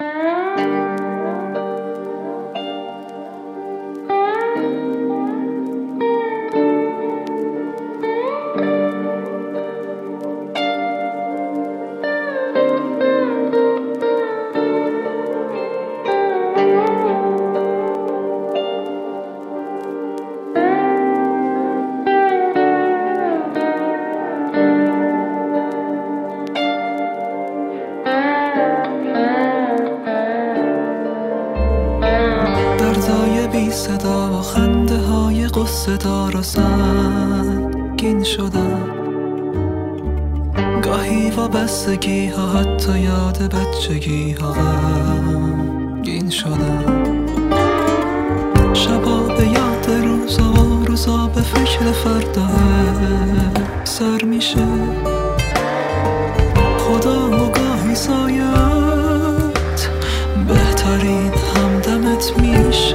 دردای بی صدا و خنده های قصه دار و سنگین شدن، گاهی وابستگی ها حتی یاد بچگی ها غمگین شدن، شبا به یاد روزا و روزا به فکر فردا سر میشه، خدا و گاهی سایت بهترین همدمت میشه.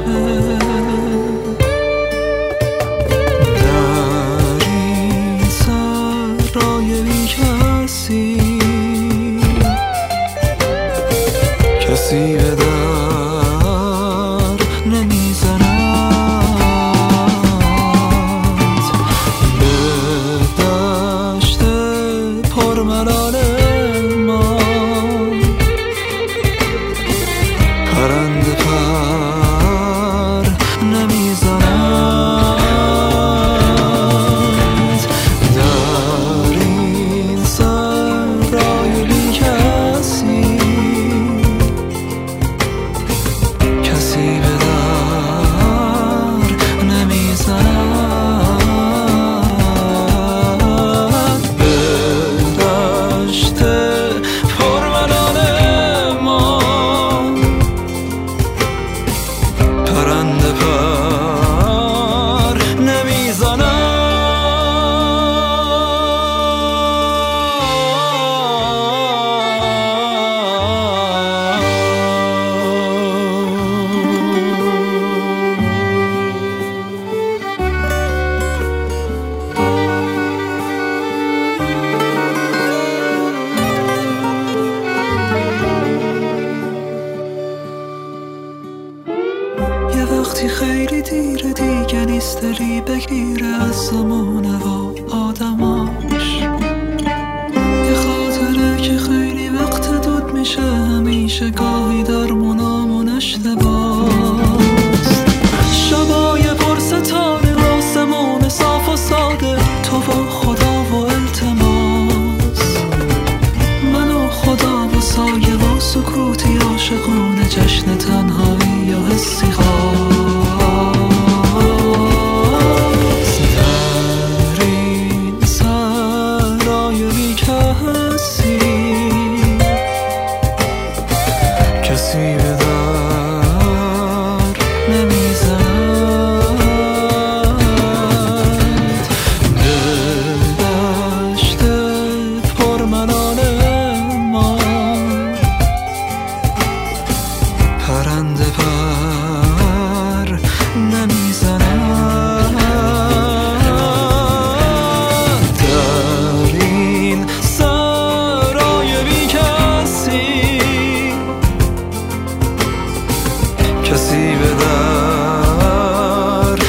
در این سرای بی کسی به در نمیزند، به دشت پرملال ما پرنده پر نمیزند. در این سرای بی کسی به در نمیزند، به دشت پرملال ما پرنده پر نمیزند. یه وقتی خیلی دیره دیگه نیست دلی بگیره از زمانه و آدماش، یه خاطره که خیلی وقت دود میشه همیشه، گاهی در منامون اشتباست. شبای پر ستاره آسمون صاف و ساده، تو و خدا و التماس، من و خدا و سایه و سکوتی عاشقونه، جشن تنهایی یا حسی خواست. در این سرای بی کسی به در نمیزند، به دشت پرملال ما پرنده پر نمیزند. در این سرای بی کسی به در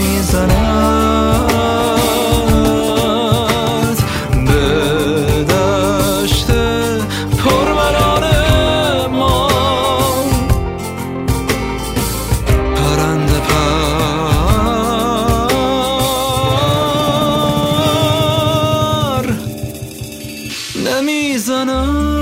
نمیزند، به دشت پرملال ما پرنده پر نمیزند.